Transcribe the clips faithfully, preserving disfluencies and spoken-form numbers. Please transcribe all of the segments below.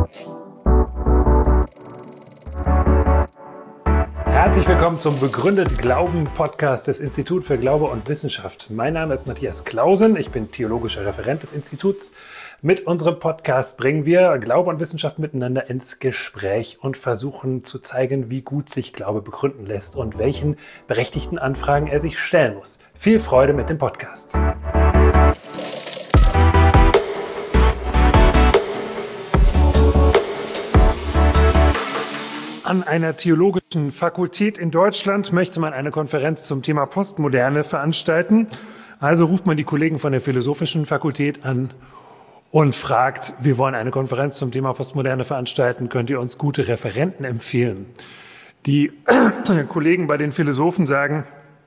Herzlich willkommen zum Begründet Glauben Podcast des Instituts für Glaube und Wissenschaft. Mein Name ist Matthias Clausen, ich bin theologischer Referent des Instituts. Mit unserem Podcast bringen wir Glaube und Wissenschaft miteinander ins Gespräch und versuchen zu zeigen, wie gut sich Glaube begründen lässt und welchen berechtigten Anfragen er sich stellen muss. Viel Freude mit dem Podcast. An einer theologischen Fakultät in Deutschland möchte man eine Konferenz zum Thema Postmoderne veranstalten. Also ruft man die Kollegen von der Philosophischen Fakultät an und fragt, wir wollen eine Konferenz zum Thema Postmoderne veranstalten, könnt ihr uns gute Referenten empfehlen? Die Kollegen bei den Philosophen sagen,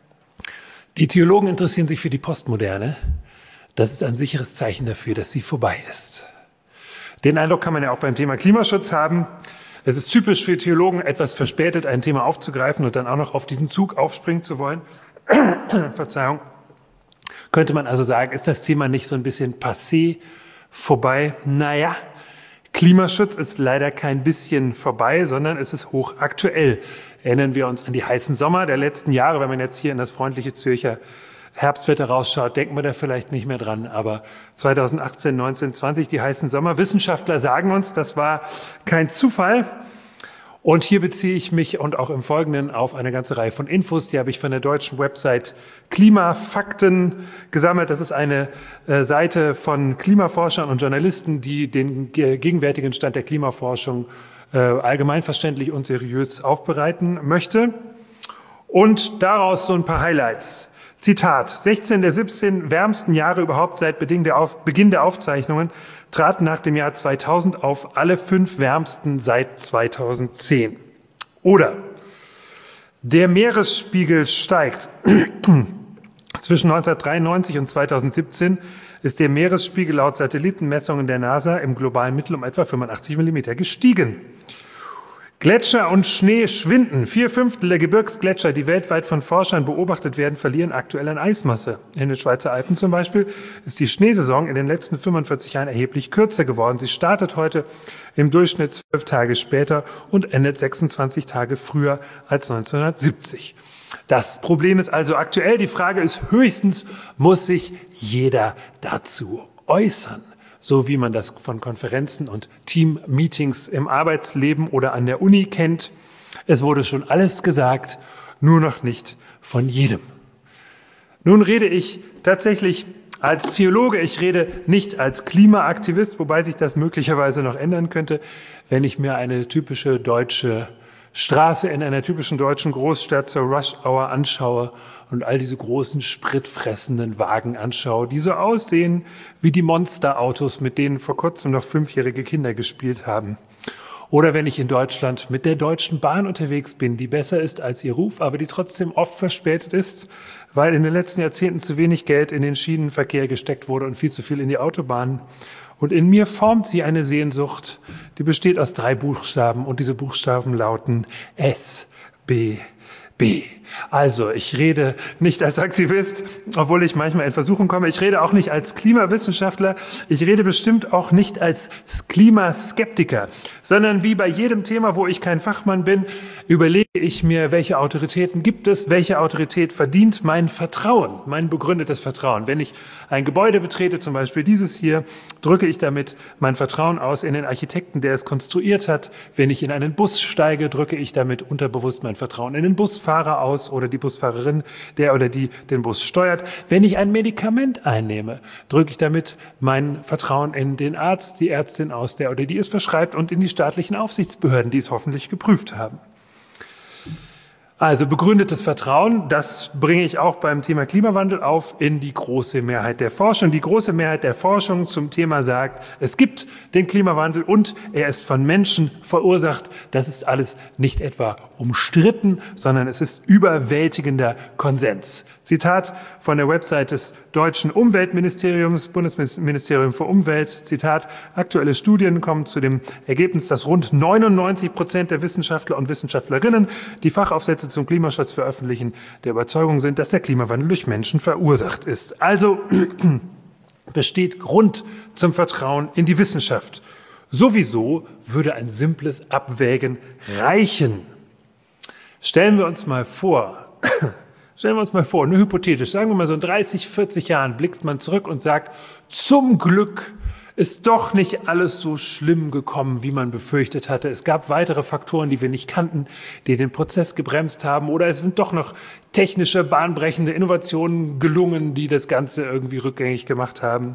die Theologen interessieren sich für die Postmoderne. Das ist ein sicheres Zeichen dafür, dass sie vorbei ist. Den Eindruck kann man ja auch beim Thema Klimaschutz haben. Es ist typisch für Theologen, etwas verspätet ein Thema aufzugreifen und dann auch noch auf diesen Zug aufspringen zu wollen. Verzeihung. Könnte man also sagen, ist das Thema nicht so ein bisschen passé, vorbei? Naja, Klimaschutz ist leider kein bisschen vorbei, sondern es ist hochaktuell. Erinnern wir uns an die heißen Sommer der letzten Jahre. Wenn man jetzt hier in das freundliche Zürcher Herbstwetter rausschaut, denken wir da vielleicht nicht mehr dran. Aber zweitausendachtzehn, neunzehn, zwanzig, die heißen Sommer. Wissenschaftler sagen uns, das war kein Zufall. Und hier beziehe ich mich und auch im Folgenden auf eine ganze Reihe von Infos. Die habe ich von der deutschen Website Klimafakten gesammelt. Das ist eine äh, Seite von Klimaforschern und Journalisten, die den ge- gegenwärtigen Stand der Klimaforschung äh, allgemeinverständlich und seriös aufbereiten möchte. Und daraus so ein paar Highlights. Zitat, sechzehn der siebzehn wärmsten Jahre überhaupt seit Beginn der, Auf, Beginn der Aufzeichnungen traten nach dem Jahr zweitausend auf, alle fünf wärmsten seit zweitausendzehn. Oder der Meeresspiegel steigt. Zwischen neunzehnhundertdreiundneunzig und zweitausendsiebzehn ist der Meeresspiegel laut Satellitenmessungen der NASA im globalen Mittel um etwa fünfundachtzig Millimeter gestiegen. Gletscher und Schnee schwinden. Vier Fünftel der Gebirgsgletscher, die weltweit von Forschern beobachtet werden, verlieren aktuell an Eismasse. In den Schweizer Alpen zum Beispiel ist die Schneesaison in den letzten fünfundvierzig Jahren erheblich kürzer geworden. Sie startet heute im Durchschnitt zwölf Tage später und endet sechsundzwanzig Tage früher als neunzehnhundertsiebzig. Das Problem ist also aktuell. Die Frage ist höchstens, muss sich jeder dazu äußern? So wie man das von Konferenzen und Team-Meetings im Arbeitsleben oder an der Uni kennt. Es wurde schon alles gesagt, nur noch nicht von jedem. Nun rede ich tatsächlich als Theologe, ich rede nicht als Klimaaktivist, wobei sich das möglicherweise noch ändern könnte, wenn ich mir eine typische deutsche Straße in einer typischen deutschen Großstadt zur Rush-Hour anschaue und all diese großen spritfressenden Wagen anschaue, die so aussehen wie die Monsterautos, mit denen vor kurzem noch fünfjährige Kinder gespielt haben. Oder wenn ich in Deutschland mit der Deutschen Bahn unterwegs bin, die besser ist als ihr Ruf, aber die trotzdem oft verspätet ist, weil in den letzten Jahrzehnten zu wenig Geld in den Schienenverkehr gesteckt wurde und viel zu viel in die Autobahnen. Und in mir formt sie eine Sehnsucht, die besteht aus drei Buchstaben und diese Buchstaben lauten S, B, B. Also, ich rede nicht als Aktivist, obwohl ich manchmal in Versuchung komme. Ich rede auch nicht als Klimawissenschaftler. Ich rede bestimmt auch nicht als Klimaskeptiker, sondern wie bei jedem Thema, wo ich kein Fachmann bin, überlege ich mir, welche Autoritäten gibt es, welche Autorität verdient mein Vertrauen, mein begründetes Vertrauen. Wenn ich ein Gebäude betrete, zum Beispiel dieses hier, drücke ich damit mein Vertrauen aus in den Architekten, der es konstruiert hat. Wenn ich in einen Bus steige, drücke ich damit unterbewusst mein Vertrauen in den Busfahrer aus oder die Busfahrerin, der oder die den Bus steuert. Wenn ich ein Medikament einnehme, drücke ich damit mein Vertrauen in den Arzt, die Ärztin aus, der oder die es verschreibt und in die staatlichen Aufsichtsbehörden, die es hoffentlich geprüft haben. Also begründetes Vertrauen, das bringe ich auch beim Thema Klimawandel auf in die große Mehrheit der Forschung. Die große Mehrheit der Forschung zum Thema sagt, es gibt den Klimawandel und er ist von Menschen verursacht. Das ist alles nicht etwa umstritten, sondern es ist überwältigender Konsens. Zitat von der Website des deutschen Umweltministeriums, Bundesministerium für Umwelt, Zitat, aktuelle Studien kommen zu dem Ergebnis, dass rund neunundneunzig Prozent der Wissenschaftler und Wissenschaftlerinnen, die Fachaufsätze zum Klimaschutz veröffentlichen, der Überzeugung sind, dass der Klimawandel durch Menschen verursacht ist. Also besteht Grund zum Vertrauen in die Wissenschaft. Sowieso würde ein simples Abwägen reichen. Stellen wir uns mal vor, stellen wir uns mal vor, nur hypothetisch, sagen wir mal so in dreißig, vierzig Jahren blickt man zurück und sagt, zum Glück ist doch nicht alles so schlimm gekommen, wie man befürchtet hatte. Es gab weitere Faktoren, die wir nicht kannten, die den Prozess gebremst haben. Oder es sind doch noch technische, bahnbrechende Innovationen gelungen, die das Ganze irgendwie rückgängig gemacht haben.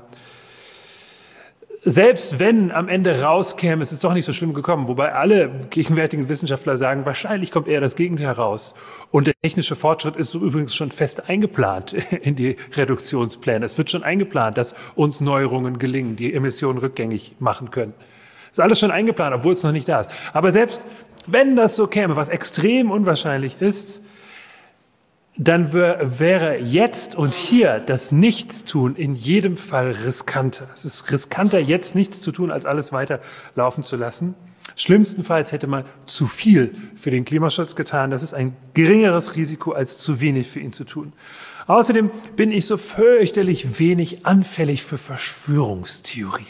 Selbst wenn am Ende rauskäme, es ist doch nicht so schlimm gekommen, wobei alle gegenwärtigen Wissenschaftler sagen, wahrscheinlich kommt eher das Gegenteil raus. Und der technische Fortschritt ist so übrigens schon fest eingeplant in die Reduktionspläne. Es wird schon eingeplant, dass uns Neuerungen gelingen, die Emissionen rückgängig machen können. Das ist alles schon eingeplant, obwohl es noch nicht da ist. Aber selbst wenn das so käme, was extrem unwahrscheinlich ist, dann wäre jetzt und hier das Nichtstun in jedem Fall riskanter. Es ist riskanter, jetzt nichts zu tun, als alles weiter laufen zu lassen. Schlimmstenfalls hätte man zu viel für den Klimaschutz getan. Das ist ein geringeres Risiko, als zu wenig für ihn zu tun. Außerdem bin ich so fürchterlich wenig anfällig für Verschwörungstheorien.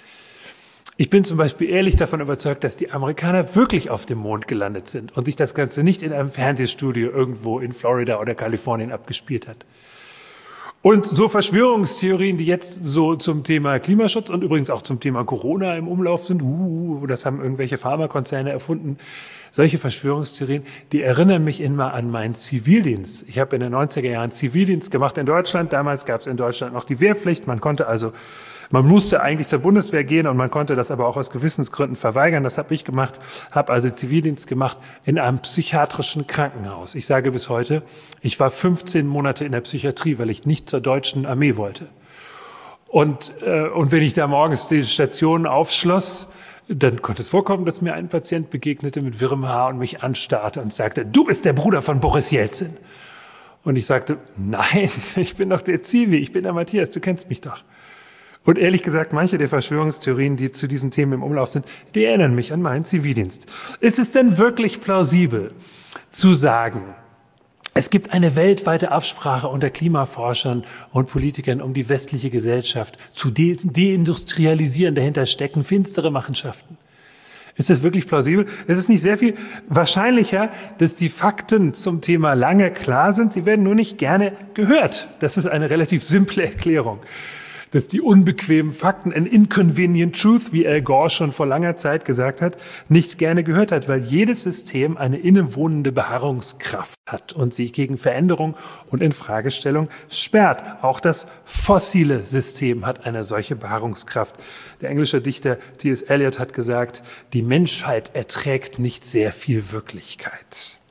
Ich bin zum Beispiel ehrlich davon überzeugt, dass die Amerikaner wirklich auf dem Mond gelandet sind und sich das Ganze nicht in einem Fernsehstudio irgendwo in Florida oder Kalifornien abgespielt hat. Und so Verschwörungstheorien, die jetzt so zum Thema Klimaschutz und übrigens auch zum Thema Corona im Umlauf sind, uh, das haben irgendwelche Pharmakonzerne erfunden, solche Verschwörungstheorien, die erinnern mich immer an meinen Zivildienst. Ich habe in den neunziger Jahren Zivildienst gemacht in Deutschland. Damals gab es in Deutschland noch die Wehrpflicht. Man konnte also Man musste eigentlich zur Bundeswehr gehen und man konnte das aber auch aus Gewissensgründen verweigern. Das habe ich gemacht, habe also Zivildienst gemacht in einem psychiatrischen Krankenhaus. Ich sage bis heute, ich war fünfzehn Monate in der Psychiatrie, weil ich nicht zur deutschen Armee wollte. Und, äh, und wenn ich da morgens die Station aufschloss, dann konnte es vorkommen, dass mir ein Patient begegnete mit wirrem Haar und mich anstarrte und sagte, du bist der Bruder von Boris Jelzin. Und ich sagte, nein, ich bin doch der Zivi, ich bin der Matthias, du kennst mich doch. Und ehrlich gesagt, manche der Verschwörungstheorien, die zu diesen Themen im Umlauf sind, die erinnern mich an meinen Zivildienst. Ist es denn wirklich plausibel zu sagen, es gibt eine weltweite Absprache unter Klimaforschern und Politikern, um die westliche Gesellschaft zu de- deindustrialisieren? Dahinter stecken finstere Machenschaften. Ist das wirklich plausibel? Es ist nicht sehr viel wahrscheinlicher, dass die Fakten zum Thema lange klar sind. Sie werden nur nicht gerne gehört. Das ist eine relativ simple Erklärung. Dass die unbequemen Fakten, an inconvenient truth, wie Al Gore schon vor langer Zeit gesagt hat, nicht gerne gehört hat, weil jedes System eine innewohnende Beharrungskraft hat und sich gegen Veränderung und Infragestellung sperrt. Auch das fossile System hat eine solche Beharrungskraft. Der englische Dichter T S Eliot hat gesagt, die Menschheit erträgt nicht sehr viel Wirklichkeit.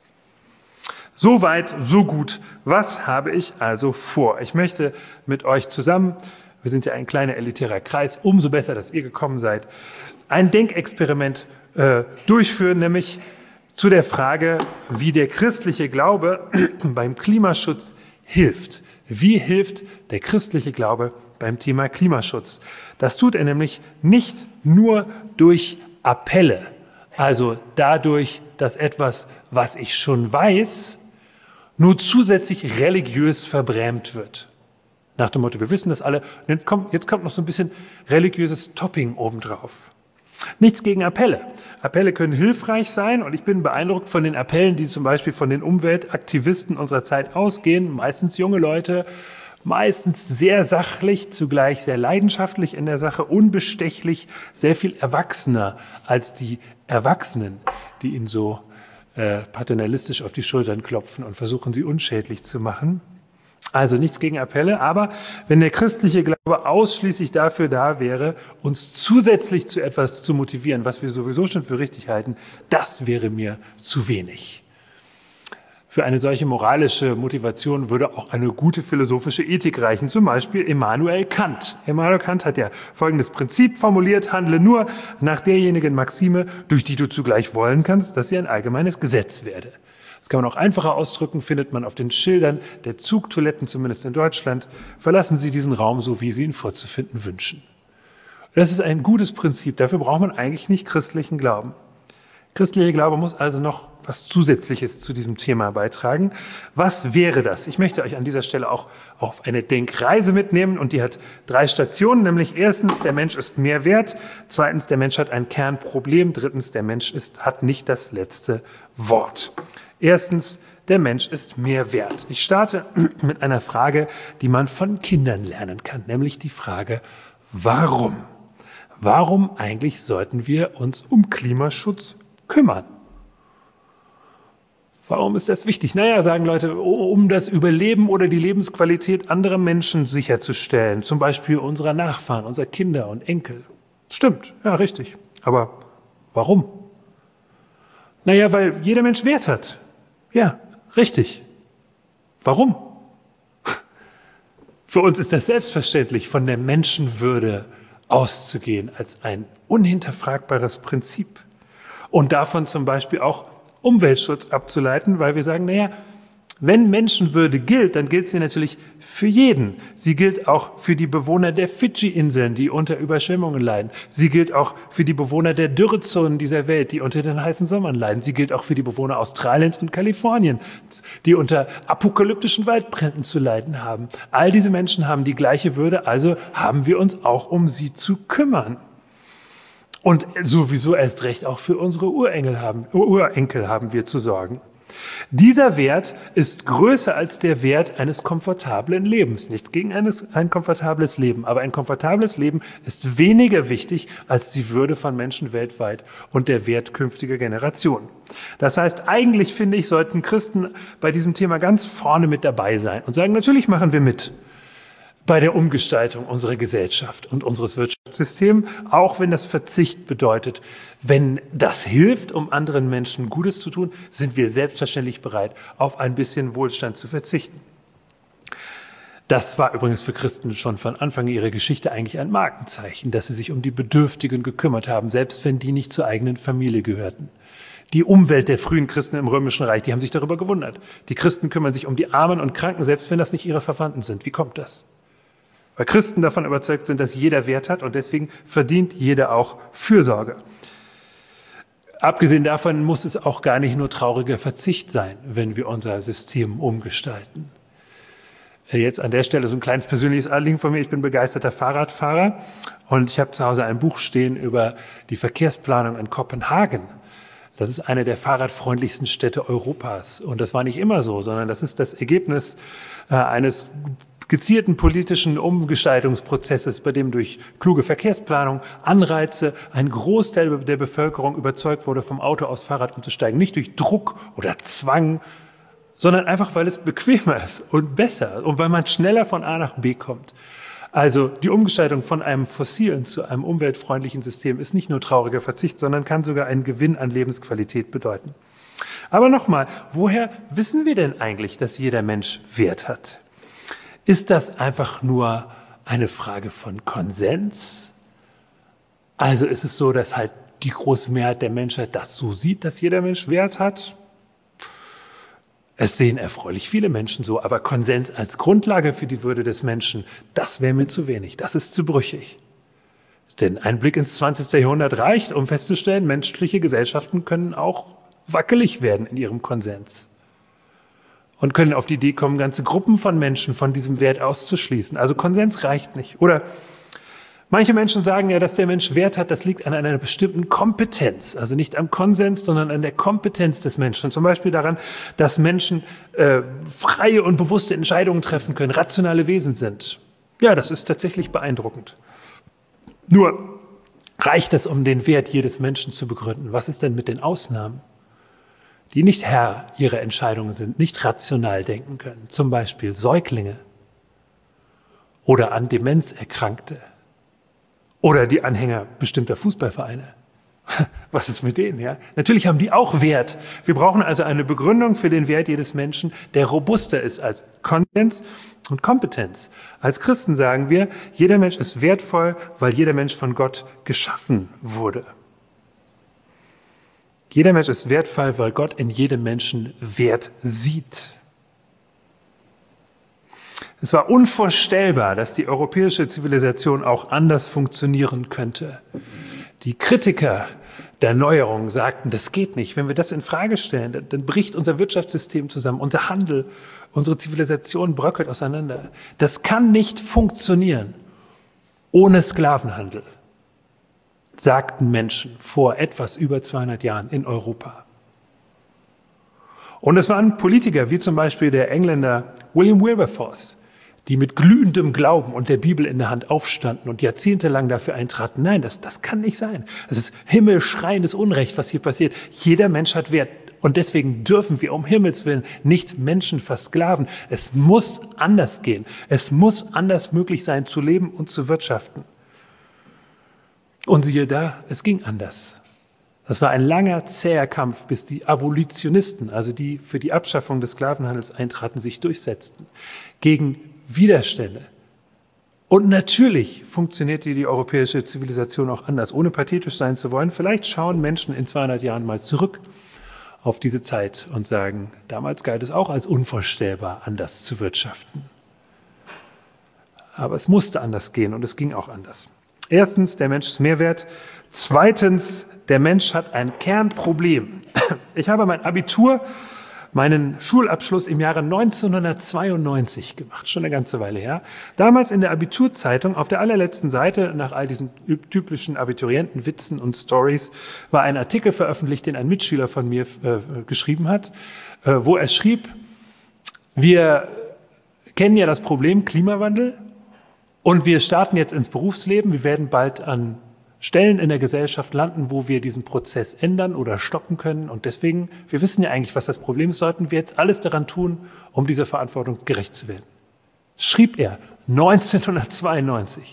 So weit, so gut. Was habe ich also vor? Ich möchte mit euch zusammen, wir sind ja ein kleiner elitärer Kreis, umso besser, dass ihr gekommen seid, ein Denkexperiment äh, durchführen, nämlich zu der Frage, wie der christliche Glaube beim Klimaschutz hilft. Wie hilft der christliche Glaube beim Thema Klimaschutz? Das tut er nämlich nicht nur durch Appelle, also dadurch, dass etwas, was ich schon weiß, nur zusätzlich religiös verbrämt wird. Nach dem Motto, wir wissen das alle, jetzt kommt, jetzt kommt noch so ein bisschen religiöses Topping obendrauf. Nichts gegen Appelle. Appelle können hilfreich sein und ich bin beeindruckt von den Appellen, die zum Beispiel von den Umweltaktivisten unserer Zeit ausgehen, meistens junge Leute, meistens sehr sachlich, zugleich sehr leidenschaftlich in der Sache, unbestechlich, sehr viel erwachsener als die Erwachsenen, die ihnen so äh, paternalistisch auf die Schultern klopfen und versuchen, sie unschädlich zu machen. Also nichts gegen Appelle, aber wenn der christliche Glaube ausschließlich dafür da wäre, uns zusätzlich zu etwas zu motivieren, was wir sowieso schon für richtig halten, das wäre mir zu wenig. Für eine solche moralische Motivation würde auch eine gute philosophische Ethik reichen, zum Beispiel Immanuel Kant. Immanuel Kant hat ja folgendes Prinzip formuliert: Handle nur nach derjenigen Maxime, durch die du zugleich wollen kannst, dass sie ein allgemeines Gesetz werde. Das kann man auch einfacher ausdrücken, findet man auf den Schildern der Zugtoiletten, zumindest in Deutschland. Verlassen Sie diesen Raum so, wie Sie ihn vorzufinden wünschen. Das ist ein gutes Prinzip, dafür braucht man eigentlich nicht christlichen Glauben. Christlicher Glaube muss also noch was Zusätzliches zu diesem Thema beitragen. Was wäre das? Ich möchte euch an dieser Stelle auch auf eine Denkreise mitnehmen und die hat drei Stationen, nämlich erstens, der Mensch ist mehr wert, zweitens, der Mensch hat ein Kernproblem, drittens, der Mensch ist, hat nicht das letzte Wort. Erstens, der Mensch ist mehr wert. Ich starte mit einer Frage, die man von Kindern lernen kann, nämlich die Frage, warum? Warum eigentlich sollten wir uns um Klimaschutz kümmern? Warum ist das wichtig? Naja, sagen Leute, um das Überleben oder die Lebensqualität anderer Menschen sicherzustellen, zum Beispiel unserer Nachfahren, unserer Kinder und Enkel. Stimmt, ja, richtig. Aber warum? Naja, weil jeder Mensch Wert hat. Ja, richtig. Warum? Für uns ist das selbstverständlich, von der Menschenwürde auszugehen als ein unhinterfragbares Prinzip. Und davon zum Beispiel auch Umweltschutz abzuleiten, weil wir sagen, naja, wenn Menschenwürde gilt, dann gilt sie natürlich für jeden. Sie gilt auch für die Bewohner der Fidschi-Inseln, die unter Überschwemmungen leiden. Sie gilt auch für die Bewohner der Dürrezonen dieser Welt, die unter den heißen Sommern leiden. Sie gilt auch für die Bewohner Australiens und Kaliforniens, die unter apokalyptischen Waldbränden zu leiden haben. All diese Menschen haben die gleiche Würde, also haben wir uns auch um sie zu kümmern. Und sowieso erst recht auch für unsere Urengel haben, Urenkel haben wir zu sorgen. Dieser Wert ist größer als der Wert eines komfortablen Lebens. Nichts gegen eines, ein komfortables Leben, aber ein komfortables Leben ist weniger wichtig als die Würde von Menschen weltweit und der Wert künftiger Generationen. Das heißt, eigentlich finde ich, sollten Christen bei diesem Thema ganz vorne mit dabei sein und sagen, natürlich machen wir mit bei der Umgestaltung unserer Gesellschaft und unseres Wirtschaftssystems, auch wenn das Verzicht bedeutet. Wenn das hilft, um anderen Menschen Gutes zu tun, sind wir selbstverständlich bereit, auf ein bisschen Wohlstand zu verzichten. Das war übrigens für Christen schon von Anfang ihrer Geschichte eigentlich ein Markenzeichen, dass sie sich um die Bedürftigen gekümmert haben, selbst wenn die nicht zur eigenen Familie gehörten. Die Umwelt der frühen Christen im Römischen Reich, die haben sich darüber gewundert. Die Christen kümmern sich um die Armen und Kranken, selbst wenn das nicht ihre Verwandten sind. Wie kommt das? Weil Christen davon überzeugt sind, dass jeder Wert hat und deswegen verdient jeder auch Fürsorge. Abgesehen davon muss es auch gar nicht nur trauriger Verzicht sein, wenn wir unser System umgestalten. Jetzt an der Stelle so ein kleines persönliches Anliegen von mir. Ich bin begeisterter Fahrradfahrer und ich habe zu Hause ein Buch stehen über die Verkehrsplanung in Kopenhagen. Das ist eine der fahrradfreundlichsten Städte Europas. Und das war nicht immer so, sondern das ist das Ergebnis äh, eines gezielten politischen Umgestaltungsprozesses, bei dem durch kluge Verkehrsplanung, Anreize, ein Großteil der Bevölkerung überzeugt wurde, vom Auto aufs Fahrrad umzusteigen. Nicht durch Druck oder Zwang, sondern einfach, weil es bequemer ist und besser und weil man schneller von A nach B kommt. Also die Umgestaltung von einem fossilen zu einem umweltfreundlichen System ist nicht nur trauriger Verzicht, sondern kann sogar einen Gewinn an Lebensqualität bedeuten. Aber nochmal, woher wissen wir denn eigentlich, dass jeder Mensch Wert hat? Ist das einfach nur eine Frage von Konsens? Also ist es so, dass halt die große Mehrheit der Menschheit das so sieht, dass jeder Mensch Wert hat? Es sehen erfreulich viele Menschen so, aber Konsens als Grundlage für die Würde des Menschen, das wäre mir zu wenig, das ist zu brüchig. Denn ein Blick ins zwanzigste Jahrhundert reicht, um festzustellen, menschliche Gesellschaften können auch wackelig werden in ihrem Konsens. Und können auf die Idee kommen, ganze Gruppen von Menschen von diesem Wert auszuschließen. Also Konsens reicht nicht. Oder manche Menschen sagen ja, dass der Mensch Wert hat, das liegt an einer bestimmten Kompetenz. Also nicht am Konsens, sondern an der Kompetenz des Menschen. Und zum Beispiel daran, dass Menschen äh, freie und bewusste Entscheidungen treffen können, rationale Wesen sind. Ja, das ist tatsächlich beeindruckend. Nur reicht es, um den Wert jedes Menschen zu begründen? Was ist denn mit den Ausnahmen, die nicht Herr ihrer Entscheidungen sind, nicht rational denken können, zum Beispiel Säuglinge oder an Demenz Erkrankte oder die Anhänger bestimmter Fußballvereine. Was ist mit denen? Ja? Natürlich haben die auch Wert. Wir brauchen also eine Begründung für den Wert jedes Menschen, der robuster ist als Konsens und Kompetenz. Als Christen sagen wir, jeder Mensch ist wertvoll, weil jeder Mensch von Gott geschaffen wurde. Jeder Mensch ist wertvoll, weil Gott in jedem Menschen Wert sieht. Es war unvorstellbar, dass die europäische Zivilisation auch anders funktionieren könnte. Die Kritiker der Neuerung sagten, das geht nicht. Wenn wir das in Frage stellen, dann, dann bricht unser Wirtschaftssystem zusammen, unser Handel, unsere Zivilisation bröckelt auseinander. Das kann nicht funktionieren ohne Sklavenhandel, sagten Menschen vor etwas über zweihundert Jahren in Europa. Und es waren Politiker, wie zum Beispiel der Engländer William Wilberforce, die mit glühendem Glauben und der Bibel in der Hand aufstanden und jahrzehntelang dafür eintraten. Nein, das, das kann nicht sein. Das ist himmelschreiendes Unrecht, was hier passiert. Jeder Mensch hat Wert. Und deswegen dürfen wir um Himmels Willen nicht Menschen versklaven. Es muss anders gehen. Es muss anders möglich sein, zu leben und zu wirtschaften. Und siehe da, es ging anders. Das war ein langer, zäher Kampf, bis die Abolitionisten, also die für die Abschaffung des Sklavenhandels eintraten, sich durchsetzten. Gegen Widerstände. Und natürlich funktionierte die europäische Zivilisation auch anders, ohne pathetisch sein zu wollen. Vielleicht schauen Menschen in zweihundert Jahren mal zurück auf diese Zeit und sagen, damals galt es auch als unvorstellbar, anders zu wirtschaften. Aber es musste anders gehen und es ging auch anders. Erstens, der Mensch ist Mehrwert. Zweitens, der Mensch hat ein Kernproblem. Ich habe mein Abitur, meinen Schulabschluss im Jahre neunzehnhundertzweiundneunzig gemacht, schon eine ganze Weile her. Damals in der Abiturzeitung, auf der allerletzten Seite, nach all diesen typischen Abiturientenwitzen und Stories, war ein Artikel veröffentlicht, den ein Mitschüler von mir äh, geschrieben hat, äh, wo er schrieb, wir kennen ja das Problem Klimawandel und wir starten jetzt ins Berufsleben, wir werden bald an Stellen in der Gesellschaft landen, wo wir diesen Prozess ändern oder stoppen können. Und deswegen, wir wissen ja eigentlich, was das Problem ist, sollten wir jetzt alles daran tun, um dieser Verantwortung gerecht zu werden. Schrieb er neunzehnhundertzweiundneunzig.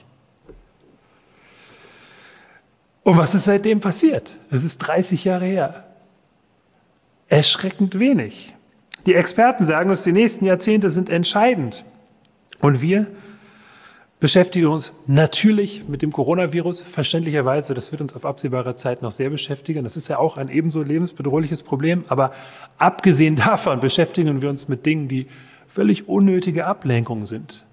Und was ist seitdem passiert? Es ist dreißig Jahre her. Erschreckend wenig. Die Experten sagen uns, die nächsten Jahrzehnte sind entscheidend. Und wir beschäftigen uns natürlich mit dem Coronavirus, verständlicherweise, das wird uns auf absehbare Zeit noch sehr beschäftigen. Das ist ja auch ein ebenso lebensbedrohliches Problem. Aber abgesehen davon beschäftigen wir uns mit Dingen, die völlig unnötige Ablenkungen sind.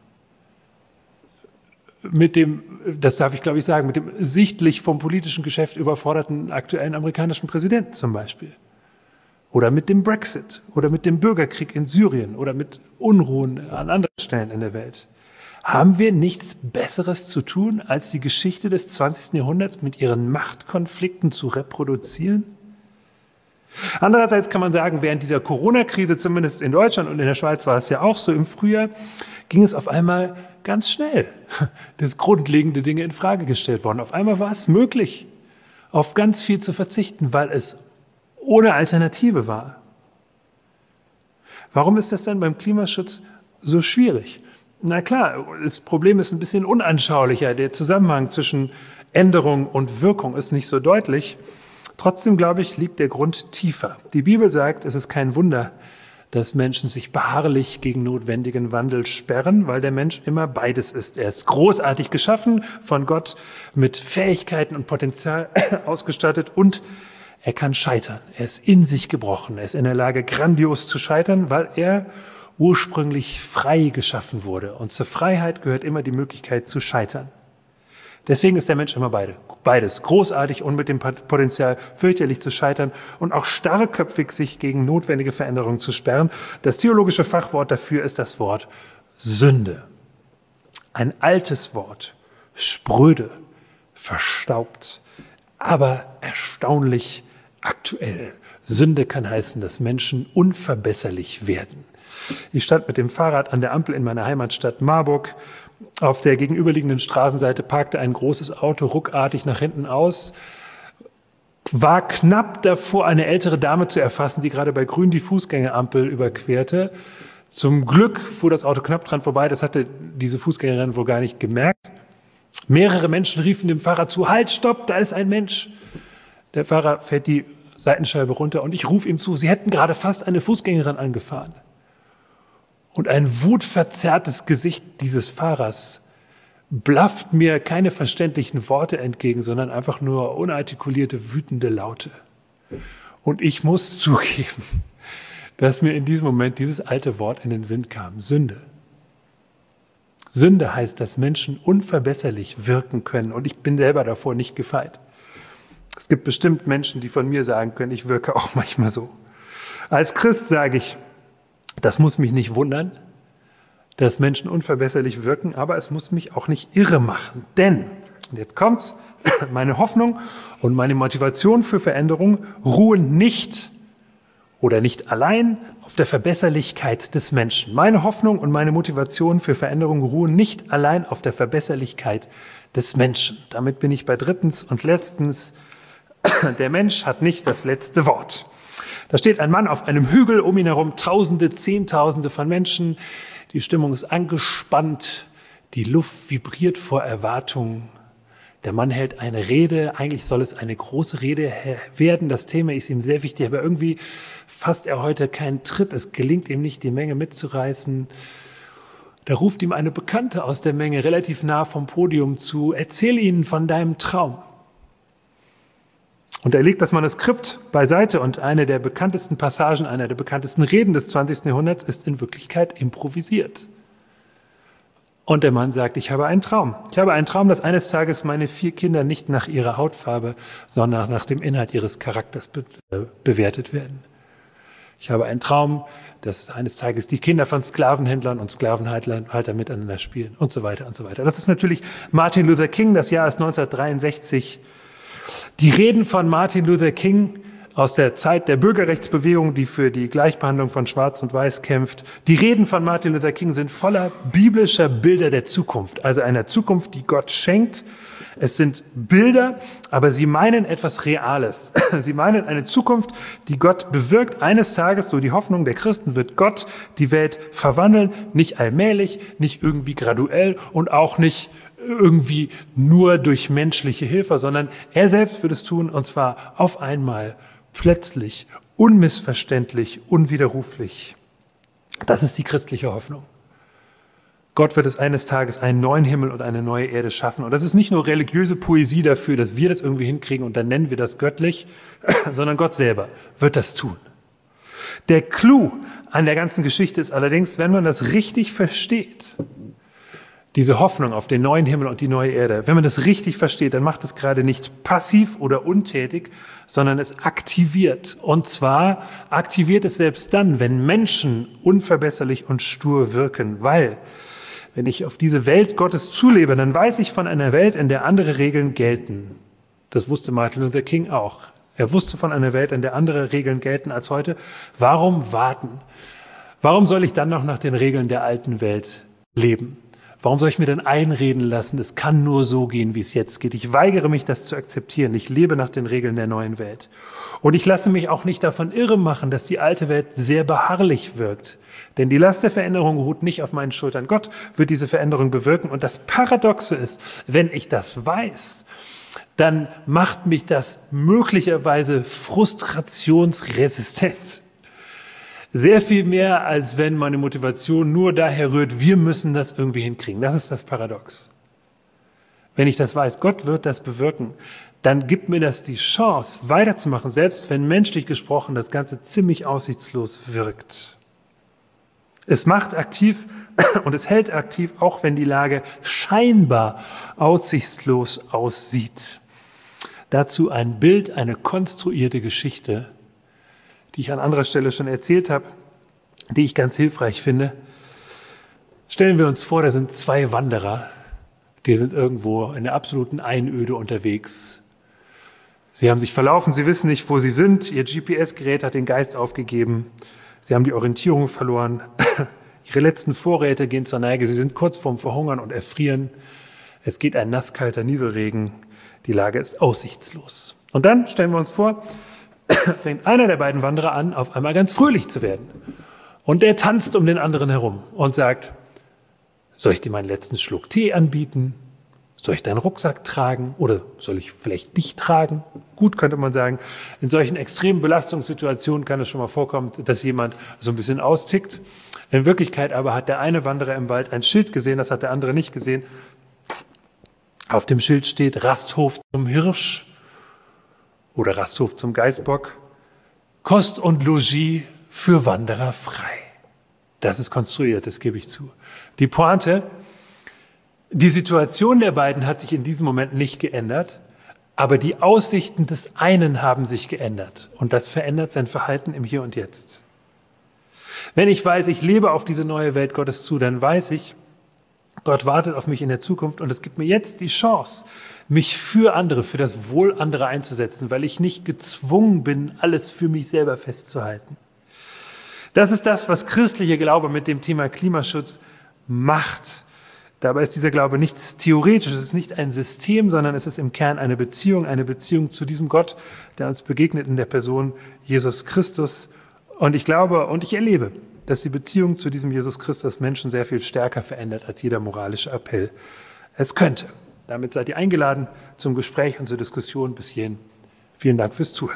Mit dem, das darf ich glaube ich sagen, mit dem sichtlich vom politischen Geschäft überforderten aktuellen amerikanischen Präsidenten zum Beispiel. Oder mit dem Brexit oder mit dem Bürgerkrieg in Syrien oder mit Unruhen an anderen Stellen in der Welt. Haben wir nichts Besseres zu tun, als die Geschichte des zwanzigsten Jahrhunderts mit ihren Machtkonflikten zu reproduzieren? Andererseits kann man sagen, während dieser Corona-Krise, zumindest in Deutschland und in der Schweiz war es ja auch so im Frühjahr, ging es auf einmal ganz schnell, dass grundlegende Dinge in Frage gestellt wurden. Auf einmal war es möglich, auf ganz viel zu verzichten, weil es ohne Alternative war. Warum ist das dann beim Klimaschutz so schwierig? Na klar, das Problem ist ein bisschen unanschaulicher. Der Zusammenhang zwischen Änderung und Wirkung ist nicht so deutlich. Trotzdem, glaube ich, liegt der Grund tiefer. Die Bibel sagt, es ist kein Wunder, dass Menschen sich beharrlich gegen notwendigen Wandel sperren, weil der Mensch immer beides ist. Er ist großartig geschaffen, von Gott mit Fähigkeiten und Potenzial ausgestattet und er kann scheitern. Er ist in sich gebrochen. Er ist in der Lage, grandios zu scheitern, weil er ursprünglich frei geschaffen wurde. Und zur Freiheit gehört immer die Möglichkeit zu scheitern. Deswegen ist der Mensch immer beide, beides. Großartig und mit dem Potenzial, fürchterlich zu scheitern und auch starrköpfig sich gegen notwendige Veränderungen zu sperren. Das theologische Fachwort dafür ist das Wort Sünde. Ein altes Wort, spröde, verstaubt, aber erstaunlich aktuell. Sünde kann heißen, dass Menschen unverbesserlich werden. Ich stand mit dem Fahrrad an der Ampel in meiner Heimatstadt Marburg. Auf der gegenüberliegenden Straßenseite parkte ein großes Auto ruckartig nach hinten aus, war knapp davor, eine ältere Dame zu erfassen, die gerade bei Grün die Fußgängerampel überquerte. Zum Glück fuhr das Auto knapp dran vorbei, das hatte diese Fußgängerin wohl gar nicht gemerkt. Mehrere Menschen riefen dem Fahrer zu, halt, stopp, da ist ein Mensch. Der Fahrer fährt die Seitenscheibe runter und ich rufe ihm zu, sie hätten gerade fast eine Fußgängerin angefahren. Und ein wutverzerrtes Gesicht dieses Fahrers blafft mir keine verständlichen Worte entgegen, sondern einfach nur unartikulierte, wütende Laute. Und ich muss zugeben, dass mir in diesem Moment dieses alte Wort in den Sinn kam, Sünde. Sünde heißt, dass Menschen unverbesserlich wirken können und ich bin selber davor nicht gefeit. Es gibt bestimmt Menschen, die von mir sagen können, ich wirke auch manchmal so. Als Christ sage ich, das muss mich nicht wundern, dass Menschen unverbesserlich wirken, aber es muss mich auch nicht irre machen. Denn, und jetzt kommt's, meine Hoffnung und meine Motivation für Veränderung ruhen nicht oder nicht allein auf der Verbesserlichkeit des Menschen. Meine Hoffnung und meine Motivation für Veränderung ruhen nicht allein auf der Verbesserlichkeit des Menschen. Damit bin ich bei drittens und letztens, der Mensch hat nicht das letzte Wort. Da steht ein Mann auf einem Hügel, um ihn herum Tausende, Zehntausende von Menschen. Die Stimmung ist angespannt, die Luft vibriert vor Erwartung. Der Mann hält eine Rede, eigentlich soll es eine große Rede werden. Das Thema ist ihm sehr wichtig, aber irgendwie fasst er heute keinen Tritt. Es gelingt ihm nicht, die Menge mitzureißen. Da ruft ihm eine Bekannte aus der Menge relativ nah vom Podium zu, erzähl ihnen von deinem Traum. Und er legt das Manuskript beiseite und eine der bekanntesten Passagen, einer der bekanntesten Reden des zwanzigsten Jahrhunderts ist in Wirklichkeit improvisiert. Und der Mann sagt, ich habe einen Traum. Ich habe einen Traum, dass eines Tages meine vier Kinder nicht nach ihrer Hautfarbe, sondern nach dem Inhalt ihres Charakters be- äh, bewertet werden. Ich habe einen Traum, dass eines Tages die Kinder von Sklavenhändlern und Sklavenhaltern miteinander spielen und so weiter und so weiter. Das ist natürlich Martin Luther King, das Jahr ist neunzehnhundertdreiundsechzig. Die Reden von Martin Luther King aus der Zeit der Bürgerrechtsbewegung, die für die Gleichbehandlung von Schwarz und Weiß kämpft. Die Reden von Martin Luther King sind voller biblischer Bilder der Zukunft, also einer Zukunft, die Gott schenkt. Es sind Bilder, aber sie meinen etwas Reales. Sie meinen eine Zukunft, die Gott bewirkt. Eines Tages, so die Hoffnung der Christen, wird Gott die Welt verwandeln, nicht allmählich, nicht irgendwie graduell und auch nicht irgendwie nur durch menschliche Hilfe, sondern er selbst wird es tun, und zwar auf einmal, plötzlich, unmissverständlich, unwiderruflich. Das ist die christliche Hoffnung. Gott wird es eines Tages einen neuen Himmel und eine neue Erde schaffen. Und das ist nicht nur religiöse Poesie dafür, dass wir das irgendwie hinkriegen und dann nennen wir das göttlich, sondern Gott selber wird das tun. Der Clou an der ganzen Geschichte ist allerdings, wenn man das richtig versteht, diese Hoffnung auf den neuen Himmel und die neue Erde, wenn man das richtig versteht, dann macht es gerade nicht passiv oder untätig, sondern es aktiviert. Und zwar aktiviert es selbst dann, wenn Menschen unverbesserlich und stur wirken. Weil, wenn ich auf diese Welt Gottes zulebe, dann weiß ich von einer Welt, in der andere Regeln gelten. Das wusste Martin Luther King auch. Er wusste von einer Welt, in der andere Regeln gelten als heute. Warum warten? Warum soll ich dann noch nach den Regeln der alten Welt leben? Warum soll ich mir denn einreden lassen, es kann nur so gehen, wie es jetzt geht? Ich weigere mich, das zu akzeptieren. Ich lebe nach den Regeln der neuen Welt. Und ich lasse mich auch nicht davon irre machen, dass die alte Welt sehr beharrlich wirkt. Denn die Last der Veränderung ruht nicht auf meinen Schultern. Gott wird diese Veränderung bewirken. Und das Paradoxe ist, wenn ich das weiß, dann macht mich das möglicherweise frustrationsresistent. Sehr viel mehr, als wenn meine Motivation nur daher rührt, wir müssen das irgendwie hinkriegen. Das ist das Paradox. Wenn ich das weiß, Gott wird das bewirken, dann gibt mir das die Chance, weiterzumachen, selbst wenn menschlich gesprochen das Ganze ziemlich aussichtslos wirkt. Es macht aktiv und es hält aktiv, auch wenn die Lage scheinbar aussichtslos aussieht. Dazu ein Bild, eine konstruierte Geschichte, die ich an anderer Stelle schon erzählt habe, die ich ganz hilfreich finde. Stellen wir uns vor, da sind zwei Wanderer, die sind irgendwo in der absoluten Einöde unterwegs. Sie haben sich verlaufen, sie wissen nicht, wo sie sind. Ihr G P S-Gerät hat den Geist aufgegeben. Sie haben die Orientierung verloren. Ihre letzten Vorräte gehen zur Neige. Sie sind kurz vorm Verhungern und Erfrieren. Es geht ein nasskalter Nieselregen. Die Lage ist aussichtslos. Und dann stellen wir uns vor, fängt einer der beiden Wanderer an, auf einmal ganz fröhlich zu werden. Und er tanzt um den anderen herum und sagt, soll ich dir meinen letzten Schluck Tee anbieten? Soll ich deinen Rucksack tragen? Oder soll ich vielleicht dich tragen? Gut, könnte man sagen. In solchen extremen Belastungssituationen kann es schon mal vorkommen, dass jemand so ein bisschen austickt. In Wirklichkeit aber hat der eine Wanderer im Wald ein Schild gesehen, das hat der andere nicht gesehen. Auf dem Schild steht Rasthof zum Hirsch oder Rasthof zum Geißbock. Kost und Logis für Wanderer frei. Das ist konstruiert, das gebe ich zu. Die Pointe, die Situation der beiden hat sich in diesem Moment nicht geändert, Aber die Aussichten des einen haben sich geändert und das verändert sein Verhalten im Hier und Jetzt. Wenn ich weiß, ich lebe auf diese neue Welt Gottes zu, dann weiß ich, Gott wartet auf mich in der Zukunft und es gibt mir jetzt die Chance, mich für andere, für das Wohl anderer einzusetzen, weil ich nicht gezwungen bin, alles für mich selber festzuhalten. Das ist das, was christlicher Glaube mit dem Thema Klimaschutz macht. Dabei ist dieser Glaube nichts Theoretisches, es ist nicht ein System, sondern es ist im Kern eine Beziehung, eine Beziehung zu diesem Gott, der uns begegnet in der Person Jesus Christus. Und ich glaube und ich erlebe, dass die Beziehung zu diesem Jesus Christus Menschen sehr viel stärker verändert, als jeder moralische Appell es könnte. Damit seid ihr eingeladen zum Gespräch und zur Diskussion. Bis hierhin vielen Dank fürs Zuhören.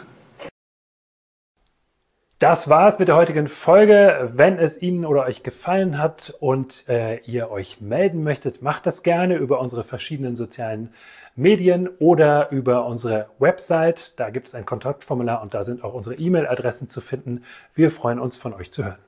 Das war's mit der heutigen Folge. Wenn es Ihnen oder euch gefallen hat und äh, ihr euch melden möchtet, macht das gerne über unsere verschiedenen sozialen Medien oder über unsere Website. Da gibt es ein Kontaktformular und da sind auch unsere E-Mail-Adressen zu finden. Wir freuen uns, von euch zu hören.